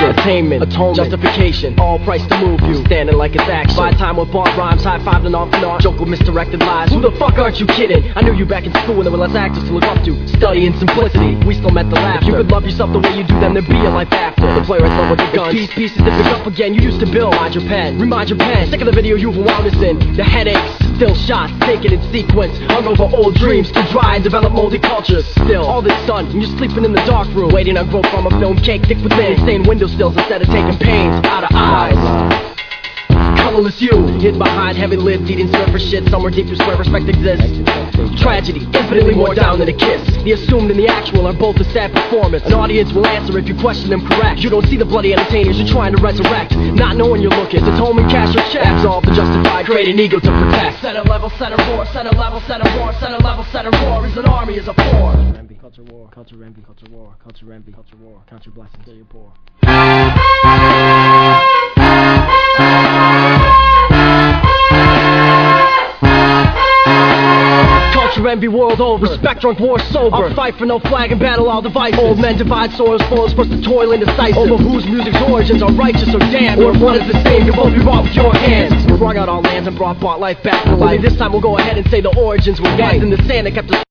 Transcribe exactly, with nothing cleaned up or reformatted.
Motivation, attainment, atonement, justification, all price to move you. Standing like it's action. Buy time with bar rhymes, high five and off and on. Joke with misdirected lies. Who the fuck aren't you kidding? I knew you back in school when there were less actors to look up to. Studying simplicity, we still met the laughter. If you could love yourself the way you do, then there'd be a life after. The playwrights love with the guns. Piece pieces to pick up again. You used to build. Remind your pen, remind your pen. Sick of the video you've wound us in. The headaches, still shots taken in sequence. Hung over old dreams to dry and develop moldy cultures. Still, all this sun, and you're sleeping in the dark room, waiting on growth from a film cake. Thick within, insane window sills instead of taking pains out of eyes. Colorless you, hid behind heavy lids, eating surfer shit somewhere deep where respect exists. Tragedy, infinitely more down than a kiss. The assumed and the actual are both a sad performance. An audience will answer if you question them correct. You don't see the bloody entertainers you're trying to resurrect. Not knowing you're looking, atonement, cash or check. Absolve the justified, create an ego to protect. Center level, center roar, center level, center roar, center level, center roar. Is an army, is a four. Culture war, culture envy, culture war, culture envy, culture war. Count your blessings till you're poor. Culture envy world over. Respect drunk war sober. I'll fight for no flag and battle all devices. Old men divide soils, foes forced to toil indecisive. Over whose music's origins are righteous or damned, or if one is the same, you both be wrought with your hands. We wrung out our lands and brought bought life back to life. Only this time we'll go ahead and say the origins were gangs in the sand that kept us